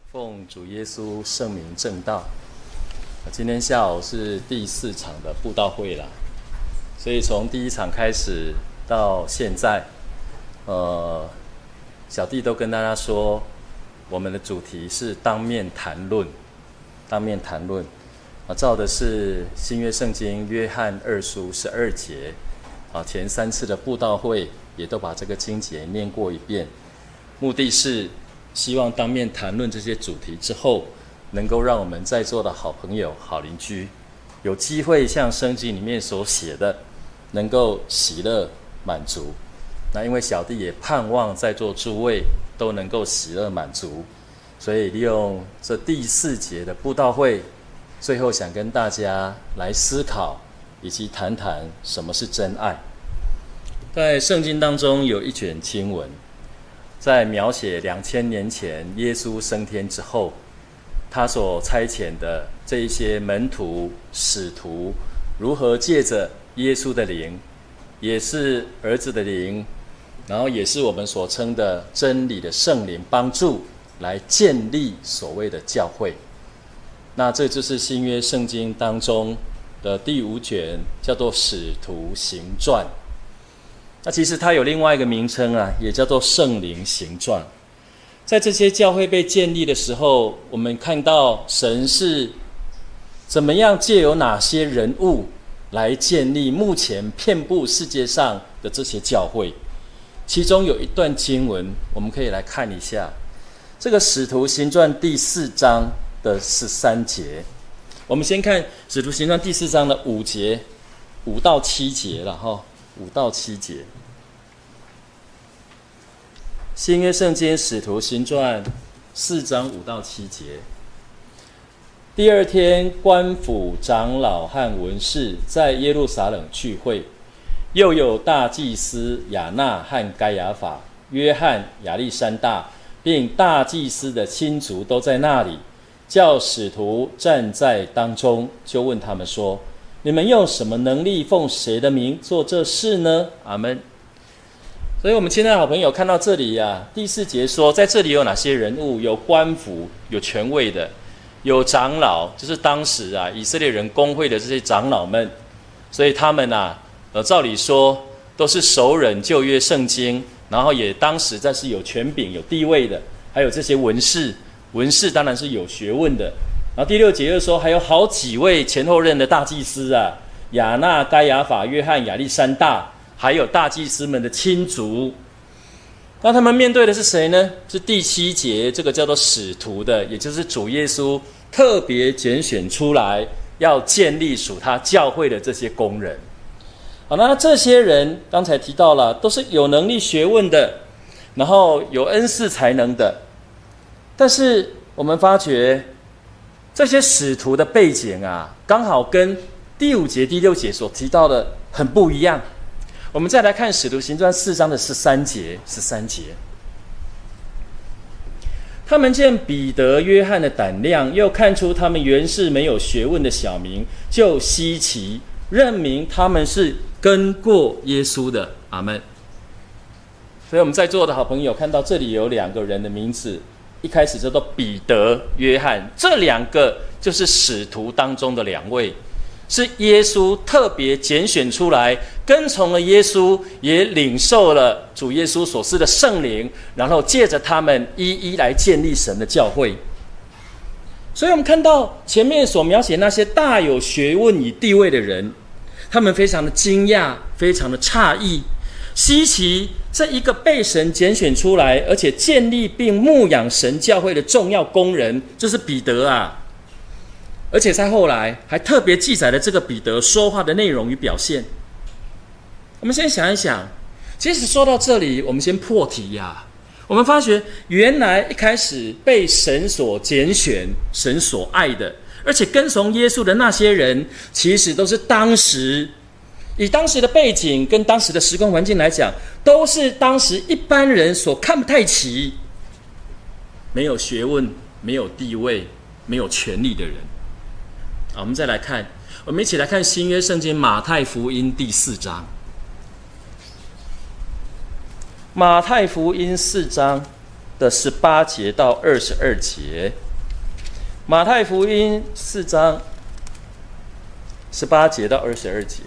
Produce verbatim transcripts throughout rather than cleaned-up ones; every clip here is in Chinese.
奉主耶稣圣名证道。今天下午是第四场的布道会啦，所以从第一场开始到现在，呃，小弟都跟大家说，我们的主题是当面谈论，当面谈论，啊，照的是新约圣经约翰二书十二节，啊，前三次的布道会也都把这个经节念过一遍，目的是希望当面谈论这些主题之后，能够让我们在座的好朋友、好邻居，有机会像圣经里面所写的，能够喜乐满足。那因为小弟也盼望在座诸位都能够喜乐满足，所以利用这第四节的布道会，最后想跟大家来思考以及谈谈什么是真爱。在圣经当中有一卷经文，在描写两千年前耶稣升天之后，他所差遣的这一些门徒、使徒，如何借着耶稣的灵，也是儿子的灵，然后也是我们所称的真理的圣灵帮助，来建立所谓的教会。那这就是新约圣经当中的第五卷，叫做《使徒行传》。那其实它有另外一个名称啊，也叫做圣灵行传。在这些教会被建立的时候，我们看到神是怎么样借由哪些人物来建立目前遍布世界上的这些教会。其中有一段经文我们可以来看一下，这个使徒行传第四章的十三节。我们先看使徒行传第四章的五节五到七节了哈。五到七节，新约圣经使徒行传四章五到七节。第二天，官府长老和文士在耶路撒冷聚会，又有大祭司亚那和该亚法、约翰、亚历山大，并大祭司的亲族都在那里。叫使徒站在当中，就问他们说：你们用什么能力奉谁的名做这事呢？阿们。所以我们亲爱的好朋友看到这里啊，第四节说，在这里有哪些人物？有官府，有权位的，有长老，就是当时啊以色列人公会的这些长老们。所以他们啊，呃，照理说都是熟稔旧约圣经，然后也当时在是有权柄、有地位的，还有这些文士，文士当然是有学问的。然后第六节又说，还有好几位前后任的大祭司啊，亚那、该亚法、约翰、亚历山大，还有大祭司们的亲族。那他们面对的是谁呢？是第七节，这个叫做使徒的，也就是主耶稣特别拣选出来要建立属他教会的这些工人。好，那这些人刚才提到了，都是有能力学问的，然后有恩赐才能的。但是我们发觉这些使徒的背景啊，刚好跟第五节、第六节所提到的很不一样。我们再来看使徒行传四章的十三节，十三节，他们见彼得、约翰的胆量，又看出他们原是没有学问的小民，就稀奇，认明他们是跟过耶稣的。阿们。所以我们在座的好朋友看到这里有两个人的名字，一开始叫做彼得、约翰，这两个就是使徒当中的两位，是耶稣特别拣选出来，跟从了耶稣，也领受了主耶稣所赐的圣灵，然后借着他们一一来建立神的教会。所以我们看到前面所描写那些大有学问与地位的人，他们非常的惊讶，非常的诧异，稀奇这一个被神拣选出来，而且建立并牧养神教会的重要工人，就是彼得啊。而且在后来还特别记载了这个彼得说话的内容与表现。我们先想一想，其实说到这里，我们先破题呀、啊。我们发觉原来一开始被神所拣选、神所爱的，而且跟从耶稣的那些人，其实都是当时以当时的背景跟当时的时空环境来讲，都是当时一般人所看不太起，没有学问、没有地位、没有权力的人。好，我们再来看，我们一起来看新约圣经马太福音第四章。马太福音四章的十八节到二十二节。马太福音四章十八节到二十二节。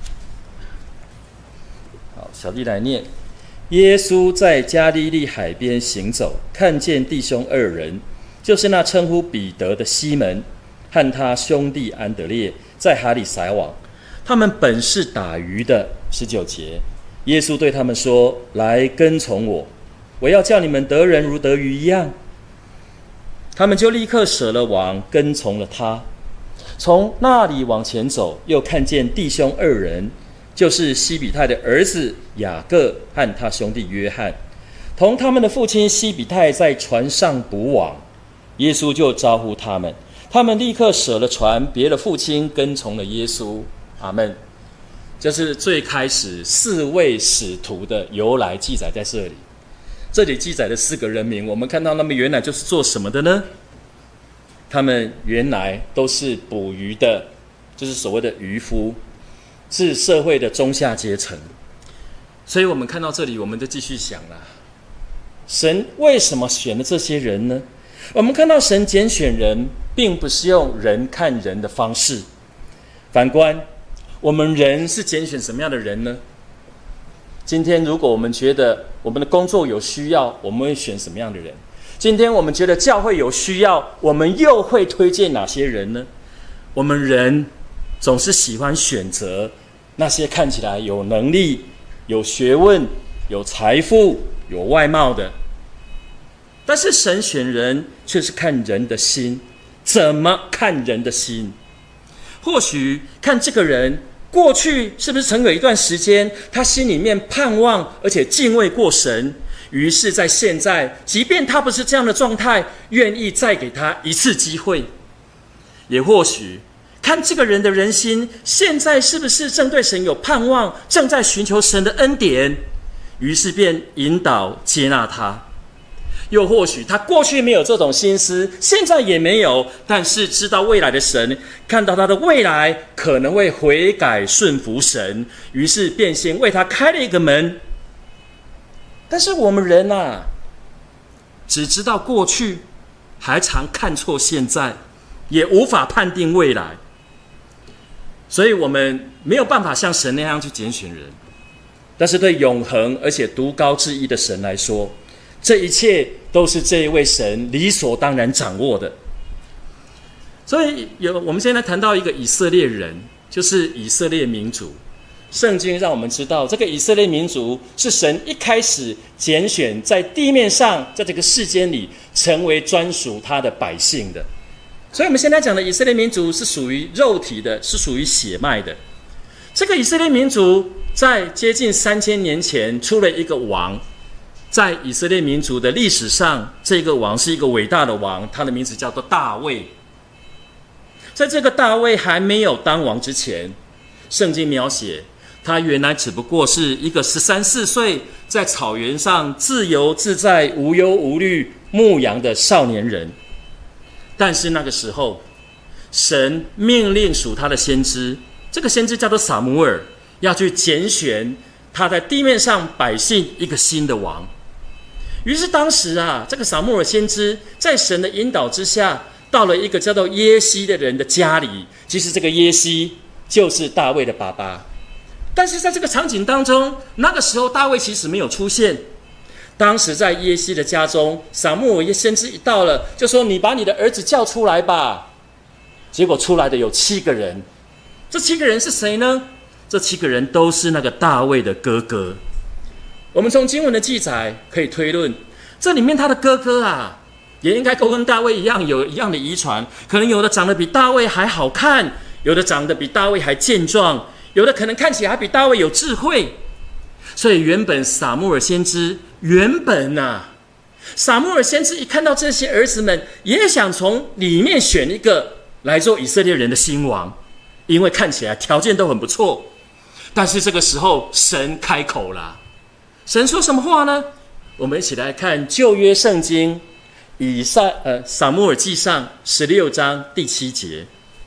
好，小弟来念。耶稣在加利利海边行走，看见弟兄二人，就是那称呼彼得的西门和他兄弟安德烈，在海里撒网，他们本是打鱼的。十九节，耶稣对他们说：来跟从我，我要叫你们得人如得鱼一样。他们就立刻舍了网，跟从了他。从那里往前走，又看见弟兄二人，就是西比泰的儿子雅各和他兄弟约翰，同他们的父亲西比泰在船上捕网。耶稣就招呼他们，他们立刻舍了船，别了父亲，跟从了耶稣。阿们。这是最开始四位使徒的由来，记载在这里。这里记载的四个人名，我们看到他们原来就是做什么的呢？他们原来都是捕鱼的，就是所谓的渔夫，是社会的中下阶层。所以我们看到这里，我们就继续想了，神为什么选了这些人呢？我们看到神拣选人，并不是用人看人的方式。反观我们人是拣选什么样的人呢？今天如果我们觉得我们的工作有需要，我们会选什么样的人？今天我们觉得教会有需要，我们又会推荐哪些人呢？我们人总是喜欢选择那些看起来有能力、有学问、有财富、有外貌的。但是神选人却是看人的心。怎么看人的心？或许看这个人过去是不是曾有一段时间，他心里面盼望而且敬畏过神，于是在现在，即便他不是这样的状态，愿意再给他一次机会。也或许看这个人的人心，现在是不是正对神有盼望，正在寻求神的恩典，于是便引导接纳他。又或许他过去没有这种心思，现在也没有，但是知道未来的神，看到他的未来可能会悔改顺服神，于是便先为他开了一个门。但是我们人啊，只知道过去，还常看错现在，也无法判定未来，所以我们没有办法像神那样去拣选人。但是对永恒而且独高至一的神来说，这一切都是这一位神理所当然掌握的。所以有我们现在谈到一个以色列人，就是以色列民族。圣经让我们知道，这个以色列民族是神一开始拣选在地面上，在这个世间里成为专属他的百姓的。所以我们现在讲的以色列民族是属于肉体的，是属于血脉的。这个以色列民族在接近三千年前出了一个王，在以色列民族的历史上，这个王是一个伟大的王，他的名字叫做大卫。在这个大卫还没有当王之前，圣经描写他原来只不过是一个十三四岁，在草原上自由自在、无忧无虑牧羊的少年人。但是那个时候，神命令属他的先知，这个先知叫做撒母耳，要去拣选他在地面上百姓一个新的王。于是当时啊，这个撒母耳先知在神的引导之下，到了一个叫做耶西的人的家里。其实这个耶西就是大卫的爸爸。但是在这个场景当中，那个时候大卫其实没有出现。当时在耶西的家中，撒母耳先知一到了，就说：“你把你的儿子叫出来吧。”结果出来的有七个人。这七个人是谁呢？这七个人都是那个大卫的哥哥。我们从经文的记载可以推论，这里面他的哥哥啊，也应该跟大卫一样有一样的遗传，可能有的长得比大卫还好看，有的长得比大卫还健壮，有的可能看起来还比大卫有智慧。所以原本撒母耳先知，原本啊，撒母耳先知一看到这些儿子们，也想从里面选一个来做以色列人的新王，因为看起来条件都很不错。但是这个时候神开口了，神说什么话呢？我们一起来看旧约圣经以撒呃撒母耳记上十六章第七节。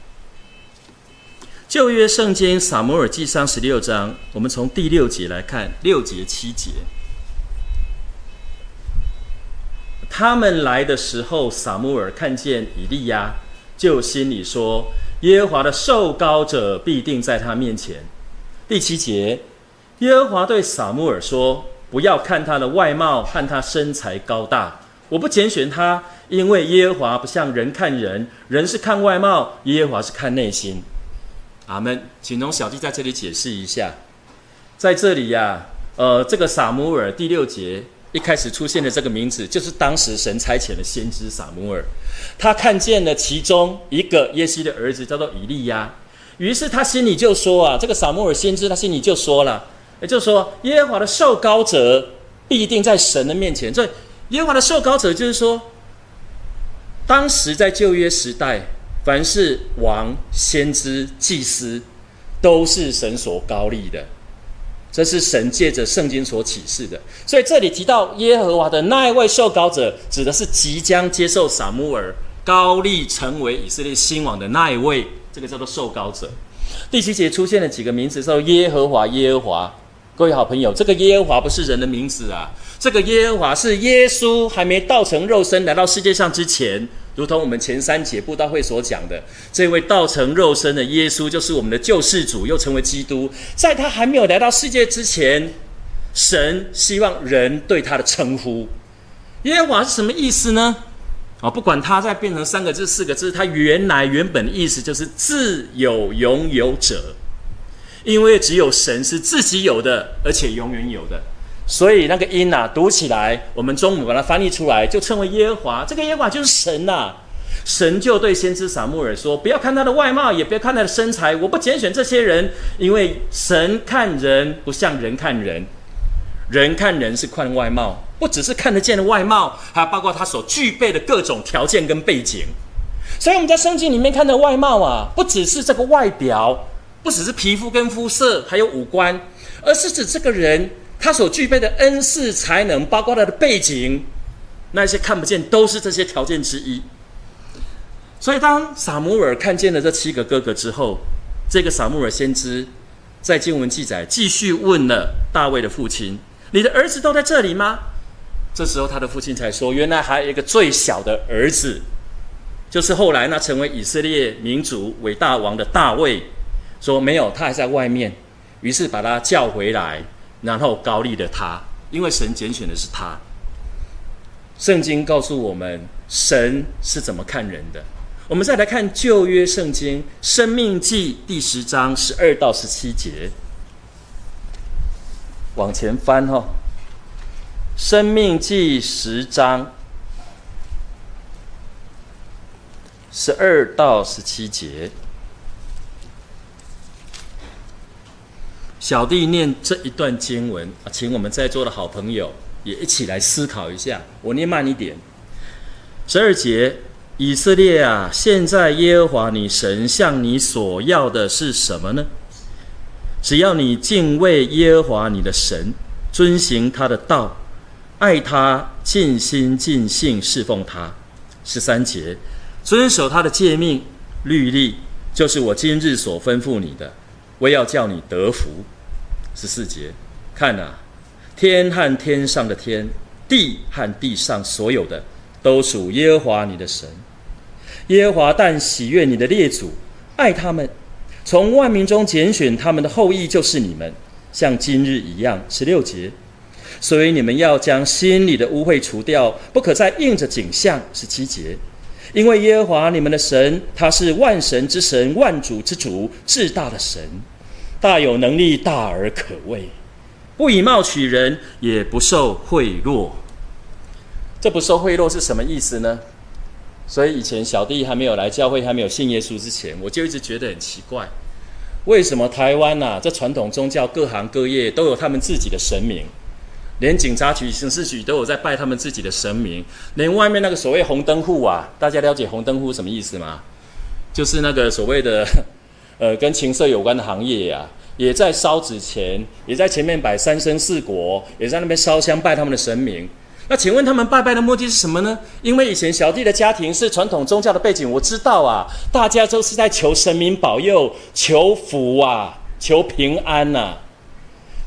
旧约圣经撒母耳记上十六章，我们从第六节来看，六节七节。 他们来的时候，撒母耳看见以利亚，就心里说：耶和华的受膏者必定在他面前。第七节，耶和华对撒母耳说：不要看他的外貌和他身材高大，我不拣选他，因为耶和华不像人看人，人是看外貌，耶和华是看内心。阿们。请容小弟在这里解释一下，在这里呀、啊，呃，这个撒母耳第六节一开始出现的这个名字，就是当时神差遣的先知撒母耳，他看见了其中一个耶西的儿子叫做以利亚，于是他心里就说啊，这个撒母耳先知他心里就说了，也就是说耶和华的受膏者必定在神的面前。所以耶和华的受膏者就是说，当时在旧约时代，凡是王、先知、祭司，都是神所膏立的，这是神借着圣经所启示的。所以这里提到耶和华的那一位受膏者，指的是即将接受撒母耳膏立成为以色列新王的那一位，这个叫做受膏者。第七节出现了几个名字，叫耶和华，耶和华。各位好朋友，这个耶和华不是人的名字啊，这个耶和华是耶稣还没道成肉身来到世界上之前，如同我们前三节布道会所讲的，这位道成肉身的耶稣就是我们的救世主，又成为基督。在他还没有来到世界之前，神希望人对他的称呼。耶和华是什么意思呢？哦，不管他再变成三个字、四个字，他原来原本的意思就是自有永有者。因为只有神是自己有的，而且永远有的，所以那个音啊，读起来，我们中文把它翻译出来，就称为耶和华。这个耶和华就是神啊。神就对先知撒母耳说：不要看他的外貌，也不要看他的身材，我不拣选这些人，因为神看人不像人看人，人看人是看外貌，不只是看得见的外貌，还包括他所具备的各种条件跟背景。所以我们在圣经里面看的外貌啊，不只是这个外表，不只是皮肤跟肤色，还有五官，而是指这个人他所具备的恩赐才能，包括他的背景，那些看不见都是这些条件之一。所以当撒母耳看见了这七个哥哥之后，这个撒母耳先知在经文记载继续问了大卫的父亲：你的儿子都在这里吗？这时候他的父亲才说，原来还有一个最小的儿子，就是后来那成为以色列民族伟大王的大卫。说没有，他还在外面，于是把他叫回来，然后膏立了他，因为神拣选的是他。圣经告诉我们神是怎么看人的。我们再来看旧约圣经申命记第十章十二到十七节，往前翻哈、哦，申命记十章十二到十七节。小弟念这一段经文，请我们在座的好朋友也一起来思考一下。我念慢一点。十二节，以色列啊，现在耶和华你神向你所要的是什么呢？只要你敬畏耶和华你的神，遵行他的道，爱他，尽心尽性侍奉他。十三节，遵守他的诫命律例，就是我今日所吩咐你的，我要叫你得福。十四节，看啊，天和天上的天，地和地上所有的，都属耶和华你的神。耶和华但喜悦你的列祖，爱他们，从万民中拣选他们的后裔，就是你们，像今日一样。十六节，所以你们要将心里的污秽除掉，不可再应着景象。十七节，因为耶和华你们的神，他是万神之神，万主之主，至大的神，大有能力，大而可畏，不以貌取人，也不受贿赂。这不受贿赂是什么意思呢？所以以前小弟还没有来教会，还没有信耶稣之前，我就一直觉得很奇怪，为什么台湾啊，这传统宗教各行各业都有他们自己的神明，连警察局、刑事局都有在拜他们自己的神明，连外面那个所谓红灯户啊，大家了解红灯户什么意思吗？就是那个所谓的呃跟情色有关的行业啊，也在烧纸钱，也在前面摆三牲四果，也在那边烧香拜他们的神明。那请问他们拜拜的目的是什么呢？因为以前小弟的家庭是传统宗教的背景，我知道啊，大家都是在求神明保佑、求福啊、求平安啊。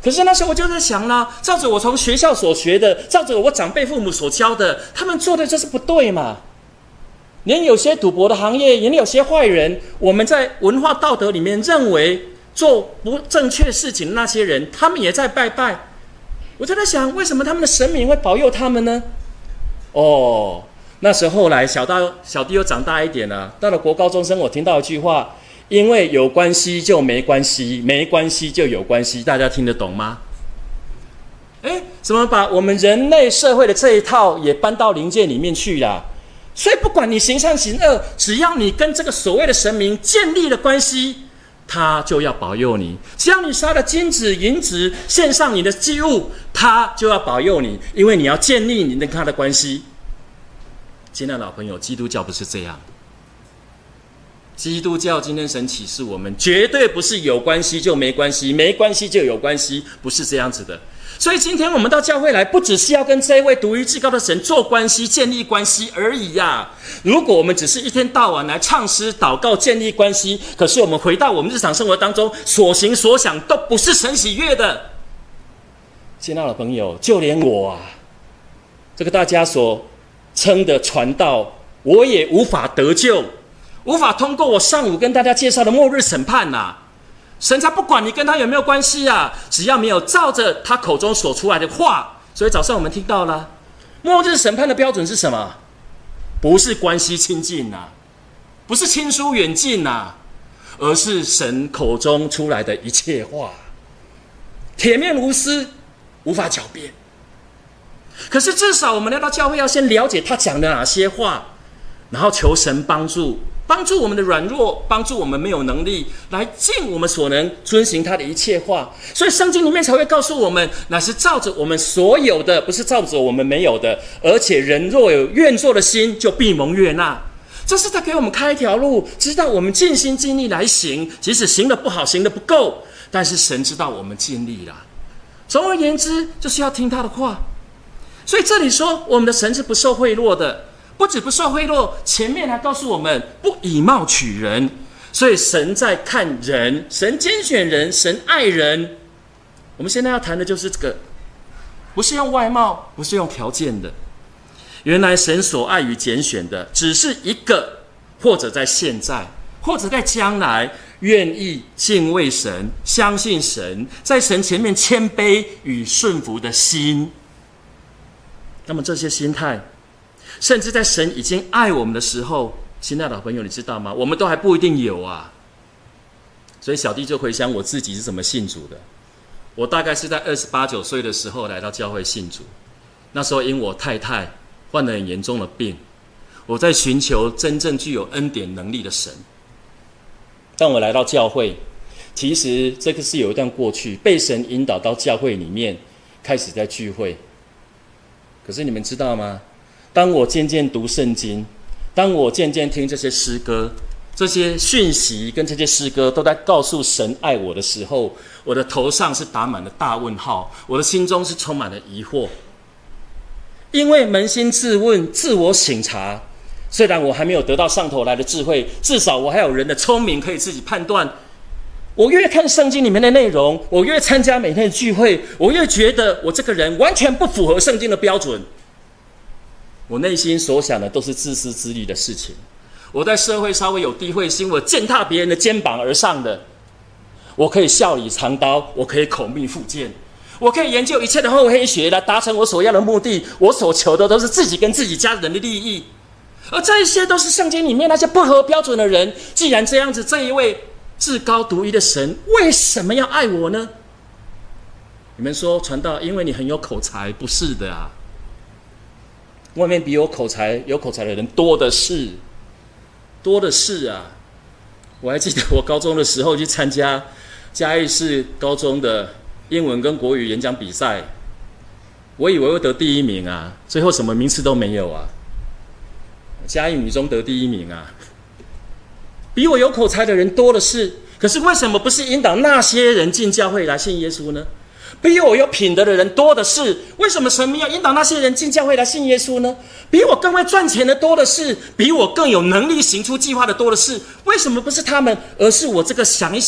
可是那时候我就在想啦，照着我从学校所学的，照着我长辈父母所教的，他们做的就是不对嘛。连有些赌博的行业，连有些坏人，我们在文化道德里面认为做不正确事情的那些人，他们也在拜拜。我就在想，为什么他们的神明会保佑他们呢？哦，那时候后来小到小弟又长大一点了，到了国高中生，我听到一句话。因为有关系就没关系，没关系就有关系，大家听得懂吗？诶，怎么把我们人类社会的这一套也搬到灵界里面去啦？所以不管你行善行恶，只要你跟这个所谓的神明建立了关系，他就要保佑你。只要你杀了金子银子，献上你的祭物，他就要保佑你，因为你要建立你跟他的关系。亲爱的老朋友，基督教不是这样。基督教今天神启示我们，绝对不是有关系就没关系，没关系就有关系，不是这样子的。所以今天我们到教会来，不只是要跟这一位独一至高的神做关系、建立关系而已呀、啊。如果我们只是一天到晚来唱诗、祷告、建立关系，可是我们回到我们日常生活当中所行所想都不是神喜悦的。亲爱的朋友，就连我啊，这个大家所称的传道，我也无法得救。无法通过我上午跟大家介绍的末日审判呐、啊，神才不管你跟他有没有关系啊，只要没有照着他口中所出来的话。所以早上我们听到了，末日审判的标准是什么？不是关系亲近呐、啊，不是亲疏远近呐、啊，而是神口中出来的一切话，铁面无私，无法狡辩。可是至少我们来到教会要先了解他讲的哪些话，然后求神帮助。帮助我们的软弱，帮助我们没有能力，来尽我们所能遵行他的一切话。所以圣经里面才会告诉我们，乃是照着我们所有的，不是照着我们没有的。而且人若有愿做的心，就必蒙悦纳。这是在给我们开一条路，知道我们尽心尽力来行，即使行得不好，行得不够，但是神知道我们尽力了。总而言之，就是要听他的话。所以这里说，我们的神是不受贿赂的。不止不受贿赂，前面还告诉我们不以貌取人。所以神在看人，神拣选人，神爱人。我们现在要谈的就是这个，不是用外貌，不是用条件的。原来神所爱与拣选的，只是一个，或者在现在，或者在将来，愿意敬畏神、相信神，在神前面谦卑与顺服的心。那么这些心态，甚至在神已经爱我们的时候，亲爱的朋友，你知道吗？我们都还不一定有啊。所以小弟就回想我自己是怎么信主的。我大概是在二十八九岁的时候来到教会信主。那时候因我太太患了很严重的病，我在寻求真正具有恩典能力的神。当我来到教会，其实这个是有一段过去，被神引导到教会里面开始在聚会。可是你们知道吗？当我渐渐读圣经，当我渐渐听这些诗歌，这些讯息跟这些诗歌都在告诉神爱我的时候，我的头上是打满了大问号，我的心中是充满了疑惑。因为扪心自问，自我省察，虽然我还没有得到上头来的智慧，至少我还有人的聪明可以自己判断。我越看圣经里面的内容，我越参加每天的聚会，我越觉得我这个人完全不符合圣经的标准。我内心所想的都是自私自利的事情。我在社会稍微有地位心，我践踏别人的肩膀而上的。我可以笑里藏刀，我可以口蜜腹剑，我可以研究一切的厚黑学来达成我所要的目的。我所求的都是自己跟自己家人的利益，而这一些都是圣经里面那些不合标准的人。既然这样子，这一位至高独一的神为什么要爱我呢？你们说传道因为你很有口才，不是的啊。外面比我口才有口才的人多的是，多的是啊！我还记得我高中的时候去参加嘉义市高中的英文跟国语演讲比赛，我以为会得第一名啊，最后什么名次都没有啊。嘉义女中得第一名啊，比我有口才的人多的是。可是为什么不是引导那些人进教会来信耶稣呢？比我有品德的人多的是，为什么神没有引导那些人进教会来信耶稣呢？比我更会赚钱的多的是，比我更有能力行出计划的多的是，为什么不是他们，而是我这个想一想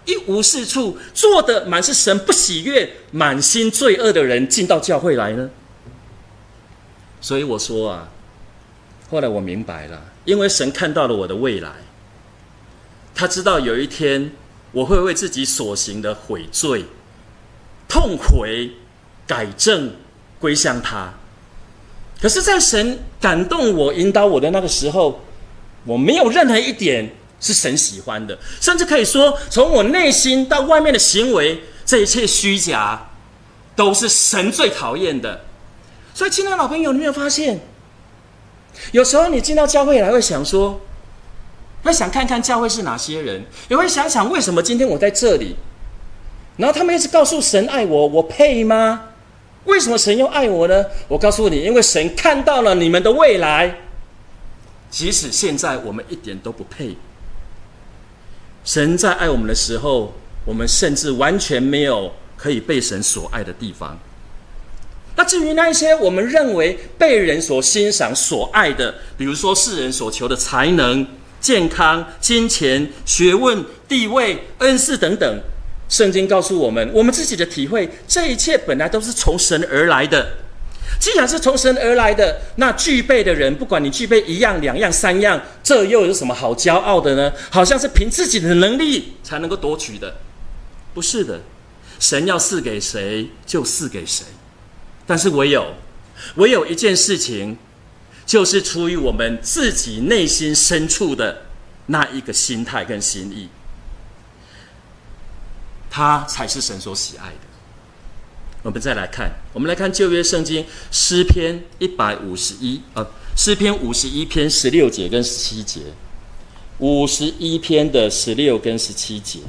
一无是处，做的满是神不喜悦、满心罪恶的人进到教会来呢？所以我说啊，后来我明白了，因为神看到了我的未来，他知道有一天我会为自己所行的悔罪、痛悔、改正、归向他。可是在神感动我、引导我的那个时候，我没有任何一点是神喜欢的，甚至可以说从我内心到外面的行为，这一切虚假都是神最讨厌的。所以亲爱的老朋友，你有没有发现，有时候你进到教会来会想说，会想看看教会是哪些人，也会想想为什么今天我在这里，然后他们一直告诉神爱我，我配吗？为什么神又爱我呢？我告诉你，因为神看到了你们的未来，即使现在我们一点都不配。神在爱我们的时候，我们甚至完全没有可以被神所爱的地方。那至于那一些我们认为被人所欣赏、所爱的，比如说世人所求的才能、健康、金钱、学问、地位、恩赐等等，圣经告诉我们，我们自己的体会，这一切本来都是从神而来的。既然是从神而来的，那具备的人，不管你具备一样、两样、三样，这又有什么好骄傲的呢？好像是凭自己的能力才能够夺取的，不是的。神要赐给谁就赐给谁，但是唯有唯有一件事情，就是出于我们自己内心深处的那一个心态跟心意，它才是神所喜爱的。我们再来看，我们来看旧约圣经诗篇一百五十一，呃，诗篇五十一篇十六节跟十七节，五十一篇的十六跟十七节。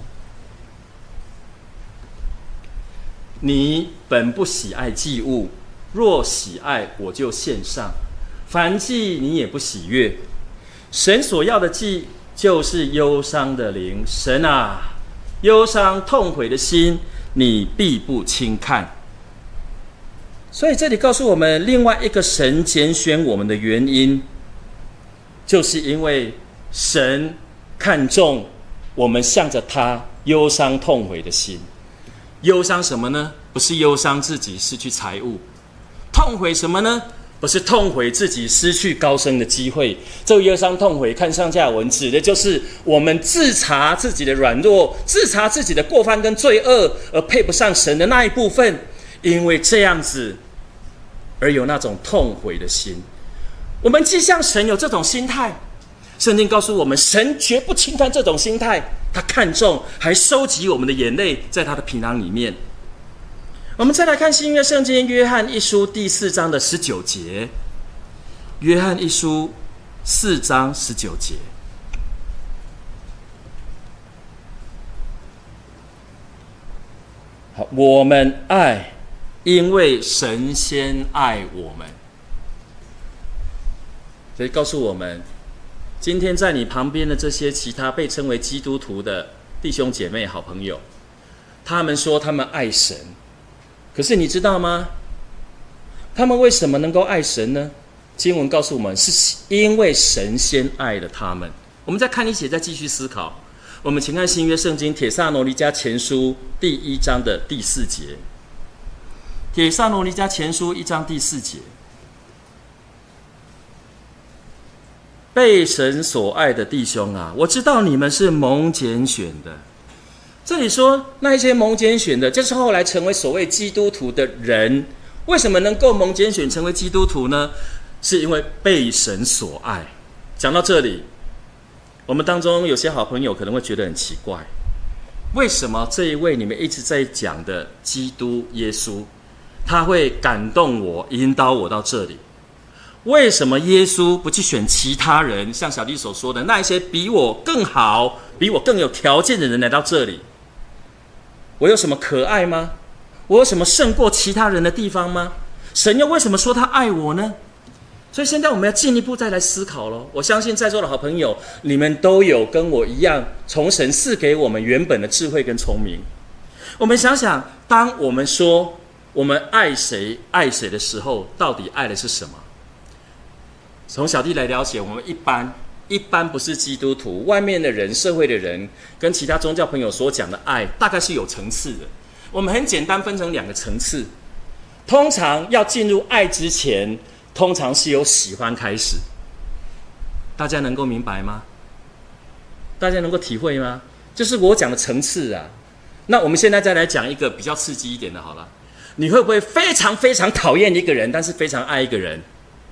你本不喜爱祭物，若喜爱，我就献上。凡祭你也不喜悦。神所要的祭，就是忧伤的灵。神啊，忧伤痛悔的心，你必不轻看。所以这里告诉我们，另外一个神拣选我们的原因，就是因为神看重我们向着他忧伤痛悔的心。忧伤什么呢？不是忧伤自己失去财物。痛悔什么呢？不是痛悔自己失去高升的机会。这个忧伤痛悔，看上下文指的就是我们自察自己的软弱，自察自己的过犯跟罪恶，而配不上神的那一部分。因为这样子而有那种痛悔的心。我们既像神有这种心态，圣经告诉我们，神绝不轻看这种心态，他看重，还收集我们的眼泪，在他的皮囊里面。我们再来看新约圣经约翰一书第四章的十九节，约翰一书四章十九节。好，我们爱，因为神先爱我们。所以告诉我们，今天在你旁边的这些其他被称为基督徒的弟兄姐妹、好朋友，他们说他们爱神，可是你知道吗？他们为什么能够爱神呢？经文告诉我们，是因为神先爱了他们。我们再看一节，再继续思考。我们请看新约圣经帖撒罗尼迦前书第一章的第四节。帖撒罗尼迦前书一章第四节，被神所爱的弟兄啊，我知道你们是蒙拣选的。这里说那一些蒙拣选的，就是后来成为所谓基督徒的人。为什么能够蒙拣选成为基督徒呢？是因为被神所爱。讲到这里，我们当中有些好朋友可能会觉得很奇怪，为什么这一位你们一直在讲的基督耶稣，他会感动我、引导我到这里？为什么耶稣不去选其他人，像小弟所说的那一些比我更好、比我更有条件的人来到这里？我有什么可爱吗？我有什么胜过其他人的地方吗？神又为什么说他爱我呢？所以现在我们要进一步再来思考咯。我相信在座的好朋友，你们都有跟我一样，从神赐给我们原本的智慧跟聪明。我们想想，当我们说我们爱谁爱谁的时候，到底爱的是什么？从小弟来了解，我们一般一般不是基督徒，外面的人、社会的人跟其他宗教朋友所讲的爱，大概是有层次的。我们很简单分成两个层次。通常要进入爱之前，通常是由喜欢开始。大家能够明白吗？大家能够体会吗？就是我讲的层次啊。那我们现在再来讲一个比较刺激一点的好了。你会不会非常非常讨厌一个人，但是非常爱一个人？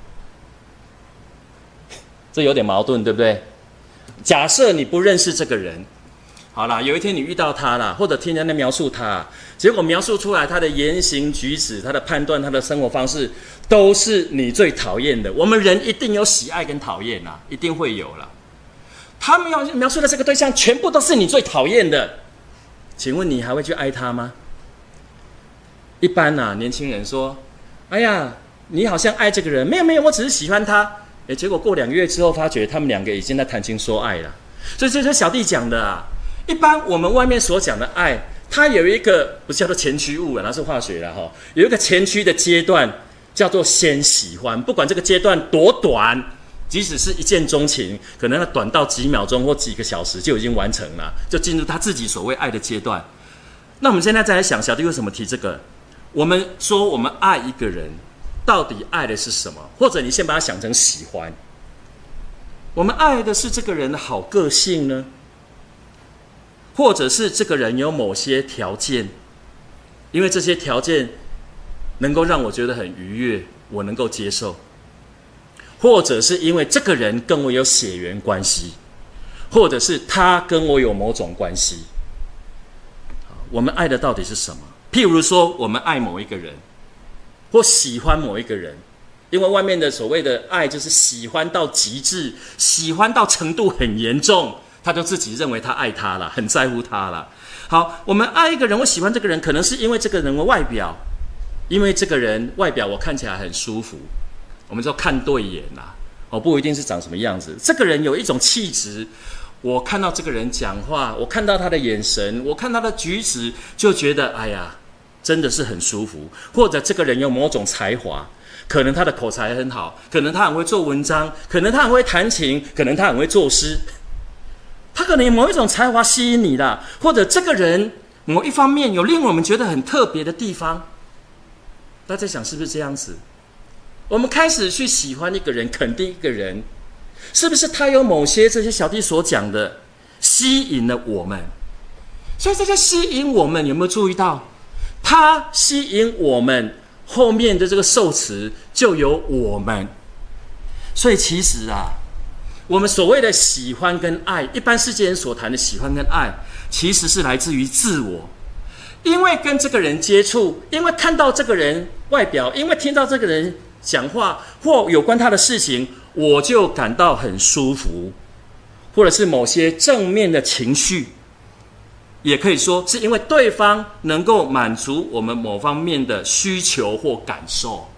这有点矛盾，对不对？假设你不认识这个人，好啦，有一天你遇到他啦，或者听人家描述他，结果描述出来他的言行举止、他的判断、他的生活方式，都是你最讨厌的。我们人一定有喜爱跟讨厌啦，一定会有啦。他们要描述的这个对象，全部都是你最讨厌的，请问你还会去爱他吗？一般啊，年轻人说：“哎呀，你好像爱这个人。”没有没有，我只是喜欢他。诶，结果过两个月之后，发觉他们两个已经在谈情说爱了。所以这就是小弟讲的啊。一般我们外面所讲的爱，它有一个不是叫做前驱物啊，那是化学啦哈，有一个前驱的阶段，叫做先喜欢。不管这个阶段多短，即使是一见钟情，可能它短到几秒钟或几个小时就已经完成了，就进入他自己所谓爱的阶段。那我们现在再来想，小弟为什么提这个？我们说我们爱一个人，到底爱的是什么？或者你先把它想成喜欢。我们爱的是这个人的好个性呢，或者是这个人有某些条件，因为这些条件能够让我觉得很愉悦，我能够接受，或者是因为这个人跟我有血缘关系，或者是他跟我有某种关系。我们爱的到底是什么？譬如说，我们爱某一个人，或喜欢某一个人，因为外面的所谓的爱就是喜欢到极致，喜欢到程度很严重，他就自己认为他爱他了，很在乎他了。好，我们爱一个人，我喜欢这个人，可能是因为这个人的外表，因为这个人外表我看起来很舒服，我们说看对眼啦，哦，不一定是长什么样子，这个人有一种气质。我看到这个人讲话，我看到他的眼神，我看他的举止，就觉得哎呀，真的是很舒服。或者这个人有某种才华，可能他的口才很好，可能他很会做文章，可能他很会弹琴，可能他很会作诗，他可能有某一种才华吸引你的，或者这个人某一方面有令我们觉得很特别的地方。大家想是不是这样子？我们开始去喜欢一个人，肯定一个人，是不是他有某些这些小弟所讲的吸引了我们？所以这些吸引我们，有没有注意到他吸引我们后面的这个受词就有我们？所以其实啊，我们所谓的喜欢跟爱，一般世界人所谈的喜欢跟爱，其实是来自于自我。因为跟这个人接触，因为看到这个人外表，因为听到这个人讲话或有关他的事情，我就感到很舒服，或者是某些正面的情绪，也可以说是因为对方能够满足我们某方面的需求或感受。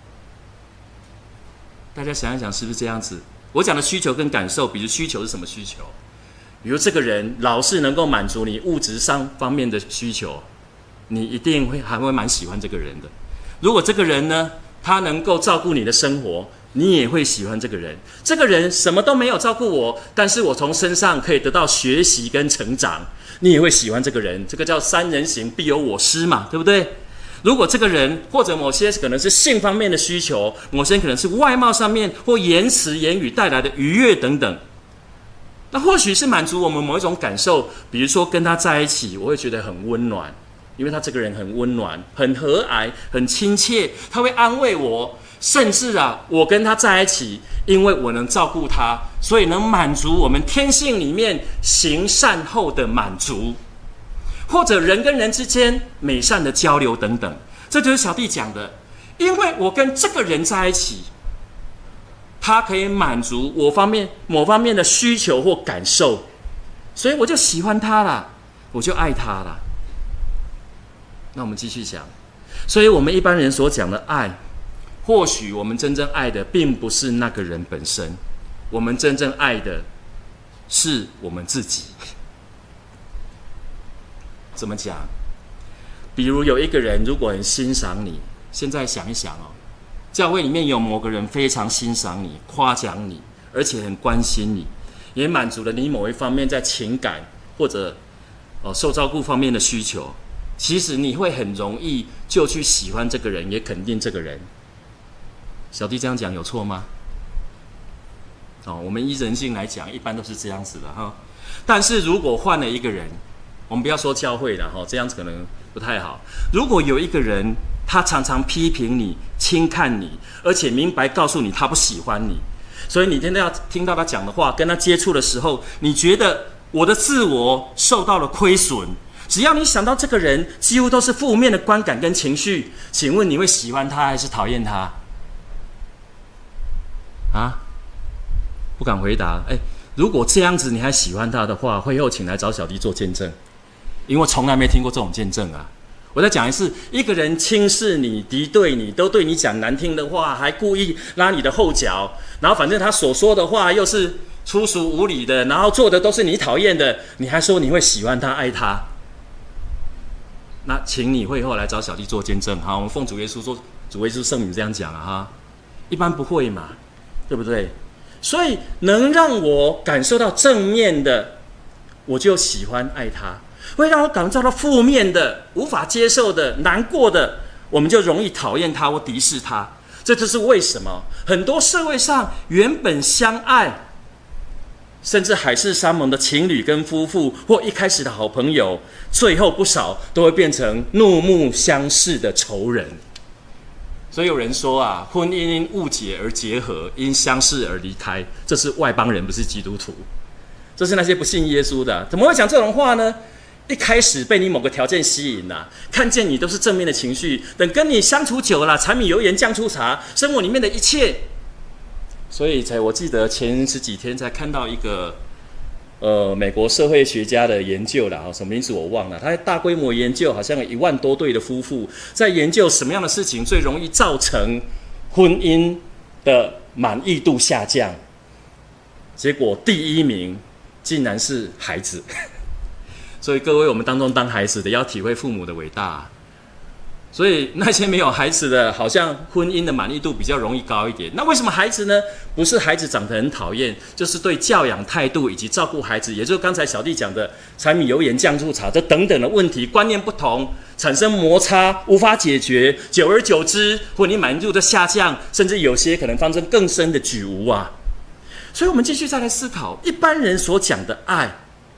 大家想一想，是不是这样子？我讲的需求跟感受，比如需求是什么需求？比如这个人老是能够满足你物质上方面的需求，你一定会还会蛮喜欢这个人的。如果这个人呢，他能够照顾你的生活，你也会喜欢这个人。这个人什么都没有照顾我，但是我从身上可以得到学习跟成长，你也会喜欢这个人。这个叫三人行必有我师嘛，对不对？如果这个人或者某些可能是性方面的需求，某些可能是外貌上面或言辞言语带来的愉悦等等，那或许是满足我们某一种感受。比如说跟他在一起，我会觉得很温暖，因为他这个人很温暖，很和蔼，很亲切，他会安慰我。甚至啊，我跟他在一起，因为我能照顾他，所以能满足我们天性里面行善后的满足，或者人跟人之间美善的交流等等。这就是小弟讲的，因为我跟这个人在一起，他可以满足我方面某方面的需求或感受，所以我就喜欢他了，我就爱他了。那我们继续讲，所以我们一般人所讲的爱，或许我们真正爱的并不是那个人本身，我们真正爱的是我们自己。怎么讲？比如有一个人如果很欣赏你，现在想一想哦，教会里面有某个人非常欣赏你、夸奖你，而且很关心你， 也满足了你某一方面在情感或者哦受照顾方面的需求，其实你会很容易就去喜欢这个人，也肯定这个人。小弟这样讲有错吗？哦，我们依人性来讲，一般都是这样子的哈。但是如果换了一个人，我们不要说教会了哈，这样子可能不太好。如果有一个人，他常常批评你、轻看你，而且明白告诉你他不喜欢你，所以你天天要听到他讲的话，跟他接触的时候，你觉得我的自我受到了亏损。只要你想到这个人，几乎都是负面的观感跟情绪。请问你会喜欢他还是讨厌他？啊？不敢回答。哎，如果这样子你还喜欢他的话，会后请来找小弟做见证，因为我从来没听过这种见证啊。我再讲一次，一个人轻视你、敌对你，都对你讲难听的话，还故意拉你的后脚，然后反正他所说的话又是粗俗无礼的，然后做的都是你讨厌的，你还说你会喜欢他、爱他？那请你会后来找小弟做见证，好，我们奉主耶稣说，主耶稣圣名这样讲啊哈，一般不会嘛，对不对？所以能让我感受到正面的，我就喜欢爱他。会让我感受到负面的、无法接受的、难过的，我们就容易讨厌他或敌视他。这就是为什么很多社会上原本相爱，甚至海誓山盟的情侣跟夫妇，或一开始的好朋友，最后不少都会变成怒目相视的仇人。所以有人说啊，婚姻因误解而结合，因相似而离开，这是外邦人，不是基督徒。这是那些不信耶稣的，怎么会讲这种话呢？一开始被你某个条件吸引啦，看见你都是正面的情绪，等跟你相处久了，柴米油盐酱醋茶，生活里面的一切，所以才我记得前十几天才看到一个呃美国社会学家的研究啦，什么名字我忘了，他大规模研究，好像有一万多对的夫妇，在研究什么样的事情最容易造成婚姻的满意度下降，结果第一名竟然是孩子。所以各位，我们当中当孩子的要体会父母的伟大啊。所以那些没有孩子的，好像婚姻的满意度比较容易高一点。那为什么孩子呢？不是孩子长得很讨厌，就是对教养态度以及照顾孩子，也就是刚才小弟讲的柴米油盐酱醋茶这等等的问题，观念不同，产生摩擦，无法解决，久而久之，婚姻满意度的下降，甚至有些可能发生更深的举无啊。所以我们继续再来思考，一般人所讲的爱，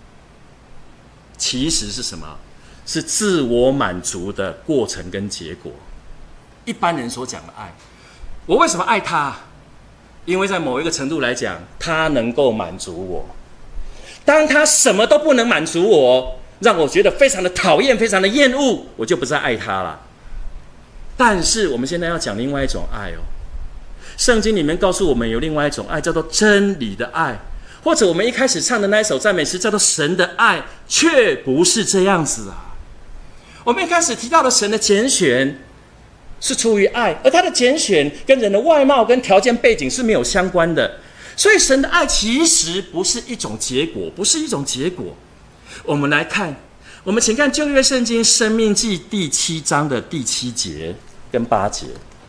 其实是什么？是自我满足的过程跟结果。一般人所讲的爱，我为什么爱他？因为在某一个程度来讲，他能够满足我。当他什么都不能满足我，让我觉得非常的讨厌、非常的厌恶，我就不再爱他了。但是我们现在要讲另外一种爱哦。圣经里面告诉我们有另外一种爱，叫做真理的爱。或者我们一开始唱的那一首赞美诗叫做神的爱，却不是这样子啊。我们一开始提到的神的拣选是出于爱，而他的拣选跟人的外貌跟条件背景是没有相关的。所以神的爱其实不是一种结果，不是一种结果。我们来看，我们请看旧约圣经申命记第七章的第七节跟八节。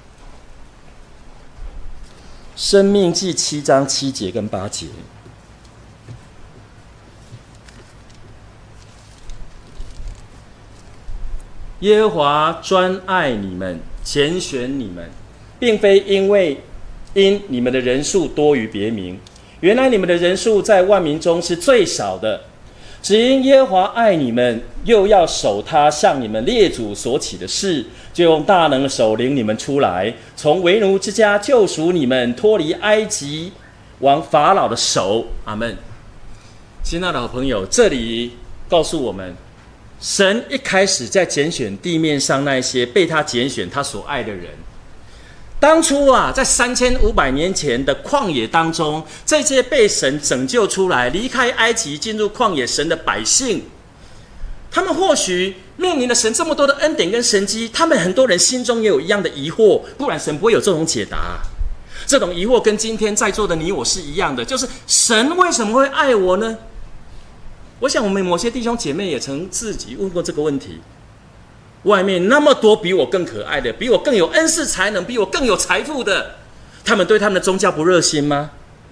申命记七章七节跟八节。耶和华专爱你们，拣选你们，并非因为因你们的人数多于别民，原来你们的人数在万民中是最少的，只因耶和华爱你们，又要守他向你们列祖所起的事，就用大能的手领你们出来，从为奴之家救赎你们，脱离埃及王法老的手。阿们。亲爱的好朋友，这里告诉我们，神一开始在拣选地面上那些被他拣选他所爱的人。当初啊，在三千五百年前的旷野当中，这些被神拯救出来离开埃及进入旷野神的百姓，他们或许面临了神这么多的恩典跟神迹，他们很多人心中也有一样的疑惑，不然神不会有这种解答。这种疑惑跟今天在座的你我是一样的，就是神为什么会爱我呢？我想我们某些弟兄姐妹也曾自己问过这个问题。外面那么多比我更可爱的，比我更有恩赐才能，比我更有财富的，他们对他们的宗教不热心吗？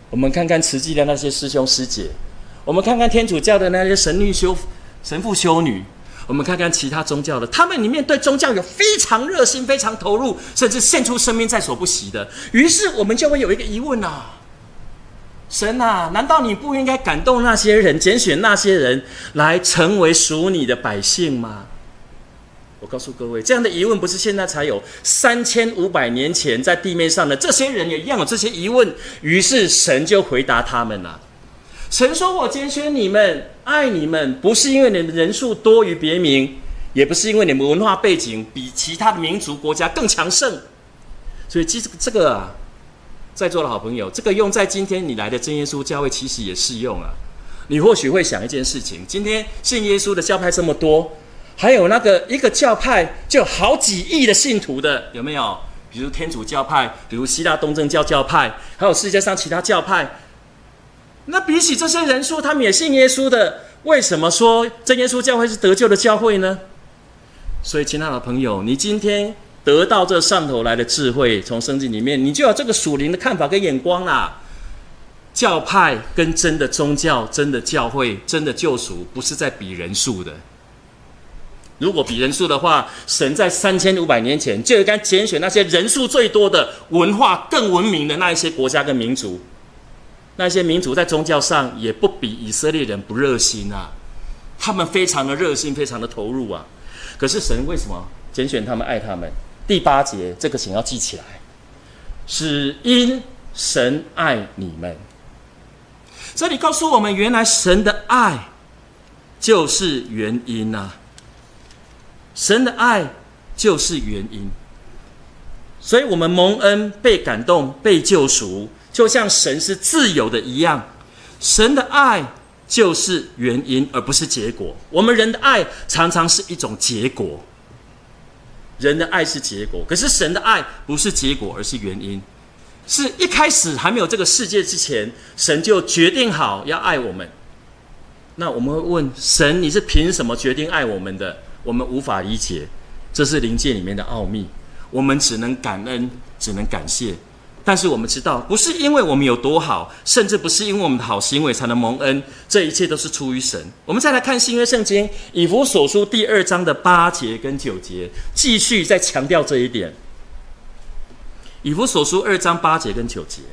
我们看看慈济的那些师兄师姐，我们看看天主教的那些神女修神父修女，我们看看其他宗教的，他们里面对宗教有非常热心、非常投入，甚至献出生命在所不惜的。于是我们就会有一个疑问啊：神啊，难道你不应该感动那些人，拣选那些人来成为属你的百姓吗？我告诉各位，这样的疑问不是现在才有，三千五百年前在地面上的这些人也一样有这些疑问。于是神就回答他们了。神说：我拣选你们，爱你们，不是因为你们人数多于别民，也不是因为你们文化背景比其他的民族国家更强盛。所以这个啊，在座的好朋友，这个用在今天你来的真耶稣教会其实也适用啊。你或许会想一件事情：今天信耶稣的教派这么多，还有那个一个教派就有好几亿的信徒的，有没有？比如天主教派，比如希腊东正教教派，还有世界上其他教派。那比起这些人数，他们也信耶稣的，为什么说真耶稣教会是得救的教会呢？所以亲爱的朋友，你今天得到这上头来的智慧，从圣经里面，你就有这个属灵的看法跟眼光啦。教派跟真的宗教、真的教会、真的救赎，不是在比人数的。如果比人数的话，神在三千五百年前就应该拣选那些人数最多的、文化更文明的那一些国家跟民族。那些民族在宗教上也不比以色列人不热心啊，他们非常的热心，非常的投入啊。可是神为什么拣选他们、爱他们？第八节这个请要记起来，是因神爱你们。这里告诉我们，原来神的爱就是原因啊，神的爱就是原因。所以我们蒙恩、被感动、被救赎，就像神是自由的一样，神的爱就是原因，而不是结果。我们人的爱常常是一种结果，人的爱是结果，可是神的爱不是结果，而是原因。是一开始还没有这个世界之前，神就决定好要爱我们。那我们会问神，你是凭什么决定爱我们的？我们无法理解，这是灵界里面的奥秘，我们只能感恩，只能感谢。但是我们知道，不是因为我们有多好，甚至不是因为我们的好行为才能蒙恩，这一切都是出于神。我们再来看新约圣经以弗所书第二章的八节跟九节，继续再强调这一点。以弗所书二章八节跟九节，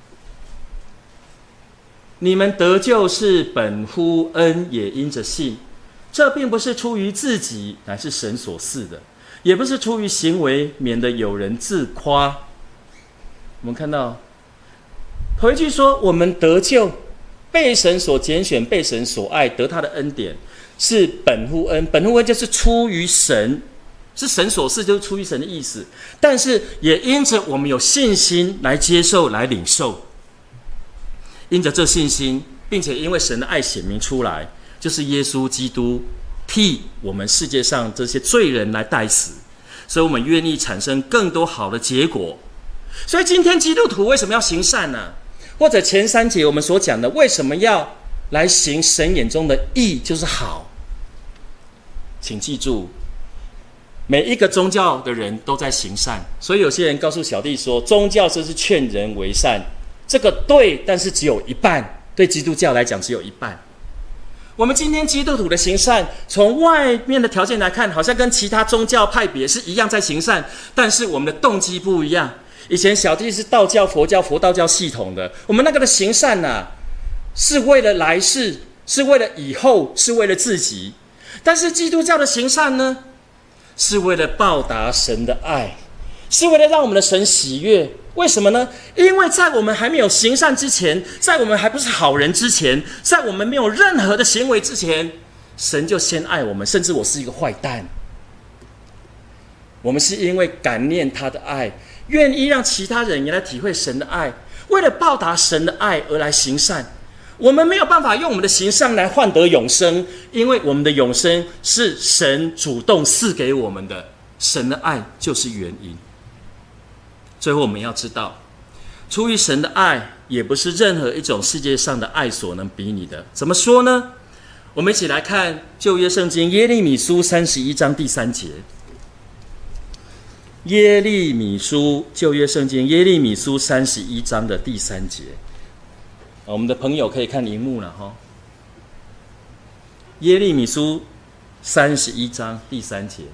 你们得救是本乎恩，也因着信。这并不是出于自己，乃是神所赐的；也不是出于行为，免得有人自夸。我们看到头一句说，我们得救，被神所拣选，被神所爱，得他的恩典，是本乎恩。本乎恩就是出于神，是神所赐，就是出于神的意思。但是也因着我们有信心来接受、来领受，因着这信心，并且因为神的爱显明出来，就是耶稣基督替我们世界上这些罪人来代死，所以我们愿意产生更多好的结果。所以今天基督徒为什么要行善呢？或者前三节我们所讲的，为什么要来行神眼中的义，就是好。请记住，每一个宗教的人都在行善，所以有些人告诉小弟说，宗教就是劝人为善，这个对，但是只有一半，对基督教来讲只有一半。我们今天基督徒的行善，从外面的条件来看，好像跟其他宗教派别是一样在行善，但是我们的动机不一样。以前小弟是道教、佛教、佛道教系统的，我们那个的行善啊，是为了来世，是为了以后，是为了自己。但是基督教的行善呢，是为了报答神的爱，是为了让我们的神喜悦。为什么呢？因为在我们还没有行善之前，在我们还不是好人之前，在我们没有任何的行为之前，神就先爱我们，甚至我是一个坏蛋。我们是因为感念他的爱，愿意让其他人也来体会神的爱，为了报答神的爱而来行善。我们没有办法用我们的行善来换得永生，因为我们的永生是神主动赐给我们的，神的爱就是原因。最后我们要知道，出于神的爱，也不是任何一种世界上的爱所能比拟的。怎么说呢？我们一起来看旧约圣经耶利米书三十一章第三节。耶利米书，旧约圣经耶利米书三十一章的第三节。 我们的朋友可以看荧幕了哈。耶利米书三十一章第三节。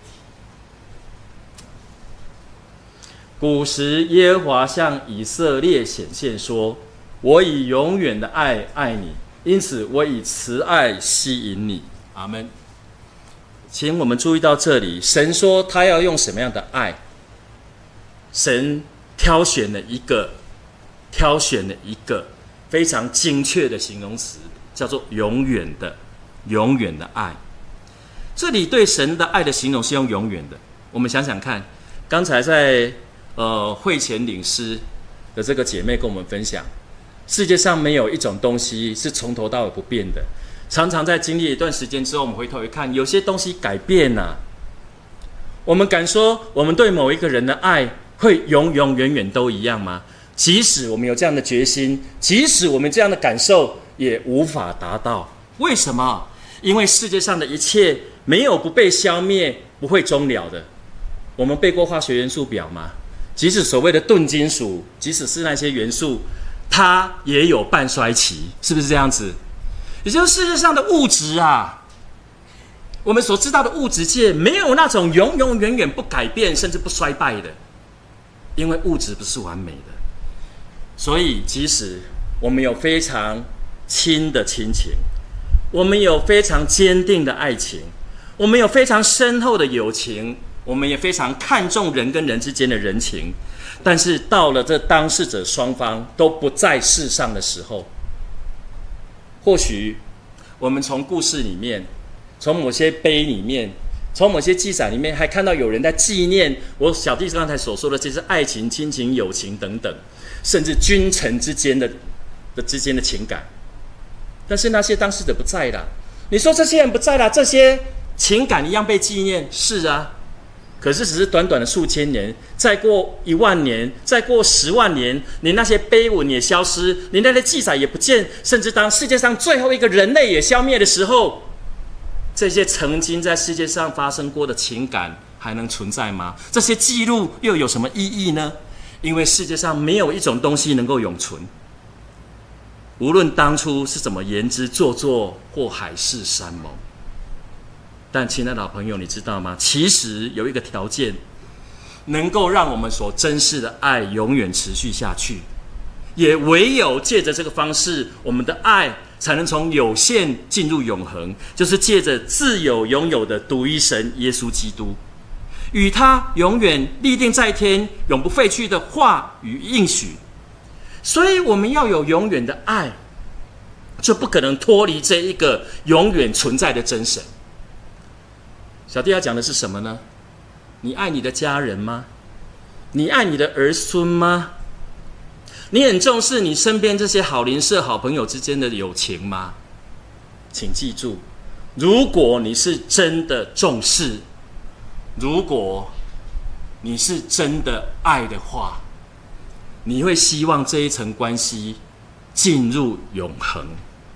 古时耶和华向以色列显现说：我以永远的爱爱你，因此我以慈爱吸引你。阿们。请我们注意到这里，神说他要用什么样的爱？神挑选了一个，挑选了一个非常精确的形容词，叫做永远的，永远的爱。这里对神的爱的形容是用永远的。我们想想看，刚才在呃会前领诗的这个姐妹跟我们分享，世界上没有一种东西是从头到尾不变的。常常在经历一段时间之后，我们回头一看，有些东西改变了、啊。我们敢说，我们对某一个人的爱会永永远远都一样吗？即使我们有这样的决心，即使我们这样的感受，也无法达到。为什么？因为世界上的一切没有不被消灭、不会终了的。我们背过化学元素表吗？即使所谓的钝金属，即使是那些元素，它也有半衰期，是不是这样子？也就是世界上的物质啊，我们所知道的物质界没有那种永永远远不改变甚至不衰败的，因为物质不是完美的。所以即使我们有非常亲的亲情，我们有非常坚定的爱情，我们有非常深厚的友情，我们也非常看重人跟人之间的人情，但是到了这当事者双方都不在世上的时候，或许我们从故事里面，从某些碑里面，从某些记载里面，还看到有人在纪念我小弟刚才所说的这些爱情、亲情、友情等等，甚至君臣之间的的之间的情感。但是那些当事者不在了，你说这些人不在了，这些情感一样被纪念，是啊。可是只是短短的数千年，再过一万年，再过十万年，你那些碑文也消失，你那些记载也不见，甚至当世界上最后一个人类也消灭的时候，这些曾经在世界上发生过的情感还能存在吗？这些记录又有什么意义呢？因为世界上没有一种东西能够永存，无论当初是怎么言之做作或海誓山盟。但亲爱的老朋友，你知道吗？其实有一个条件，能够让我们所珍视的爱永远持续下去，也唯有借着这个方式，我们的爱才能从有限进入永恒，就是借着自有拥有的独一神耶稣基督，与他永远立定在天、永不废去的话语应许。所以我们要有永远的爱，就不可能脱离这一个永远存在的真神。小弟要讲的是什么呢？你爱你的家人吗？你爱你的儿孙吗？你很重视你身边这些好邻舍、好朋友之间的友情吗？请记住，如果你是真的重视，如果你是真的爱的话，你会希望这一层关系进入永恒。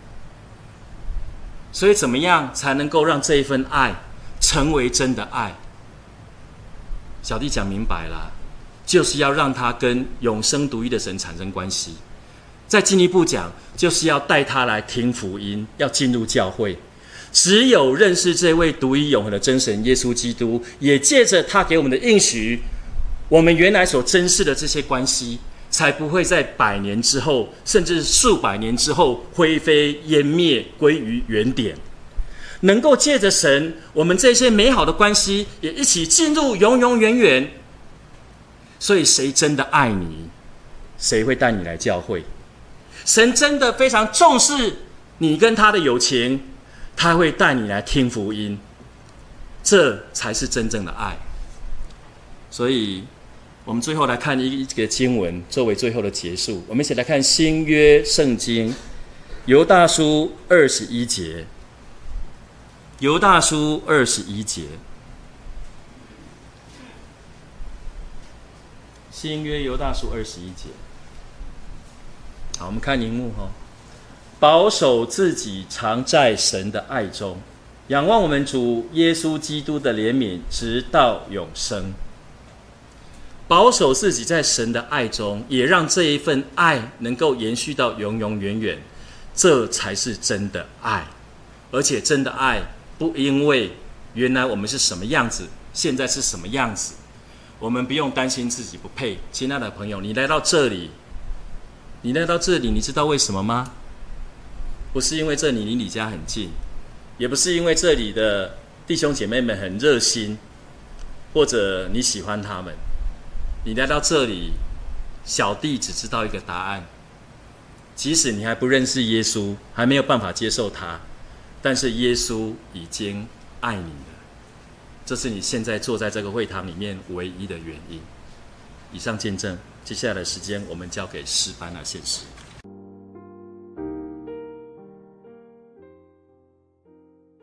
所以怎么样才能够让这一份爱成为真的爱？小弟讲明白了，就是要让他跟永生独一的神产生关系。再进一步讲，就是要带他来听福音，要进入教会。只有认识这位独一永恒的真神耶稣基督，也借着他给我们的应许，我们原来所珍视的这些关系，才不会在百年之后，甚至数百年之后灰飞烟灭，归于原点。能够借着神，我们这些美好的关系也一起进入永永远远。所以谁真的爱你，谁会带你来教会？神真的非常重视你跟他的友情，他会带你来听福音，这才是真正的爱。所以我们最后来看一个经文作为最后的结束，我们一起来看新约圣经犹大书二十一节。犹大书二十一节，新约犹大书二十一节。好，我们看荧幕哈。保守自己常在神的爱中，仰望我们主耶稣基督的怜悯，直到永生。 保守自己在神的爱中，也让这一份爱能够延续到永永远远，这才是真的爱。而且真的爱不因为原来我们是什么样子，现在是什么样子，我们不用担心自己不配。亲爱的朋友，你来到这里，你来到这里，你知道为什么吗？不是因为这里离你家很近，也不是因为这里的弟兄姐妹们很热心，或者你喜欢他们。你来到这里，小弟只知道一个答案，即使你还不认识耶稣，还没有办法接受他，但是耶稣已经爱你了。这是你现在坐在这个会堂里面唯一的原因。以上见证，接下来的时间我们交给诗班来献诗。